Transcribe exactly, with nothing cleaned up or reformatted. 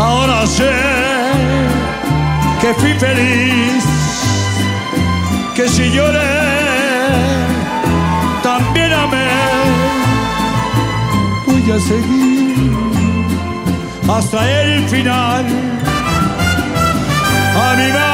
Ahora sé que fui feliz, que si lloré también amé. Voy a seguir hasta el final. A mi madre